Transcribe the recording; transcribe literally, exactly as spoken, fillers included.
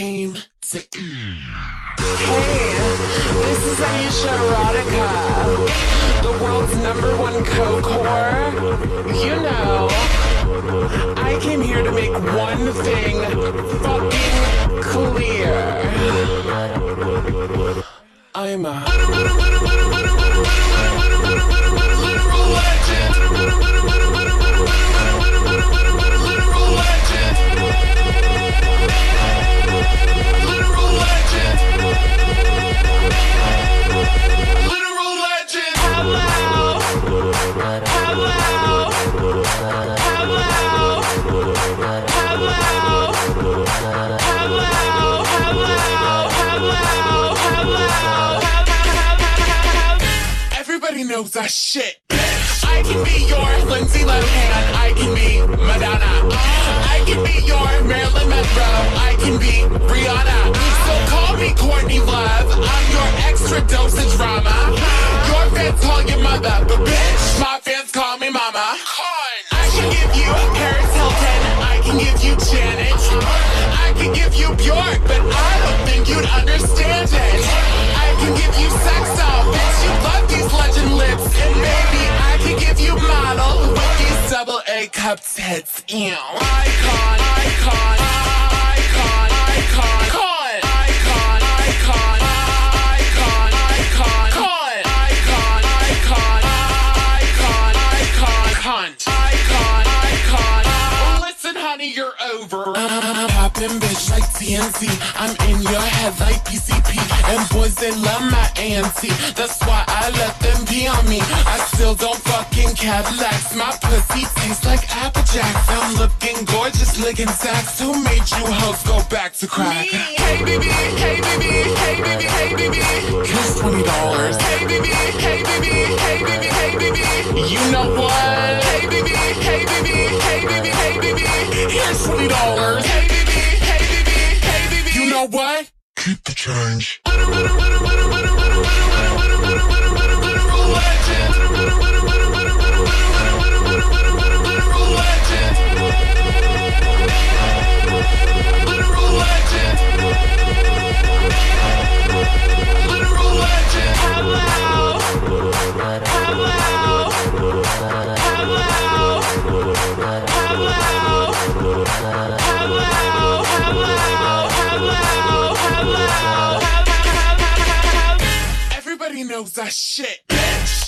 came to eat. Hey, this is Aisha Erotica, the world's number one coke whore. You know, I came here to make one thing fucking clear. I'm a literal legend. Everybody knows that shit, bitch. I can be your Lindsay Lohan. I can be Madonna. I can be your Marilyn Monroe. I can be Rihanna. So call me Courtney Love. I'm your extra dosage drama. Your fans call you mother, but bitch, my fans call me mama. I can give you Paris Hilton. I can give you Janet. I can give you Bjork, but I don't think you'd understand it. I can give you sex doll, bitch. You love these legend lips, and maybe I can give you model with these double A cup tits. Ew. Icon, icon, icon, icon, icon, icon, icon, icon, icon, icon, icon, icon, icon, icon, icon. Listen, honey, you're over. I'm poppin' bitch like T N T. I'm in your head like P C P. And boys, they love my A M T. That's why I let them pee on me. I still don't fucking Cadillacs. My pussy tastes like Apple Jacks. I'm looking gorgeous, licking sacks. Who made you hoes go back to crack? Me. Hey baby, hey baby, hey baby, hey baby. Here's twenty dollars. Hey baby, hey baby, hey baby, hey baby. You know what? Hey baby, hey baby, hey baby, hey baby. Here's twenty dollars. Hey baby, hey baby, hey baby. You know what? Keep the change. Everybody knows that shit, bitch.